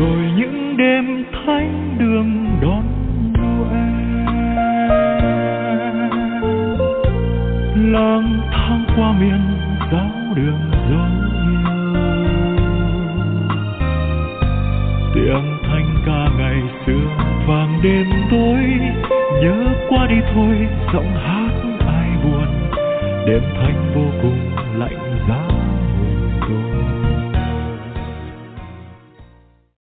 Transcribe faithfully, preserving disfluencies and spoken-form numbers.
rồi những đêm thánh đường đón Noel. Lang thang qua miền giáo đường dấu yêu, tiếng thanh ca ngày xưa vang đêm tối, nhớ qua đi thôi giọng hát ai buồn, đêm thanh vô cùng